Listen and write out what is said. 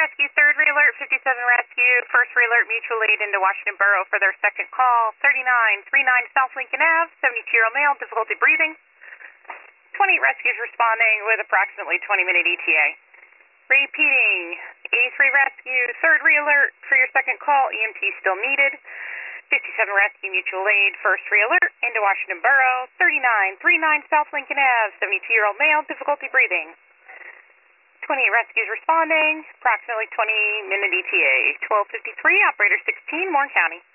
Rescue, third re-alert, 57 Rescue, first re-alert, mutual aid into Washington Borough for their second call, 3939 South Lincoln Ave, 72-year-old male, difficulty breathing. 28 rescues responding with approximately 20-minute ETA. Repeating, 83 Rescue, third re-alert for your second call, EMT still needed. 57 Rescue, mutual aid, first re-alert into Washington Borough, 3939 South Lincoln Ave, 72-year-old male, difficulty breathing. 28 rescues responding, approximately 20-minute ETA. 1253, operator 16, Warren County.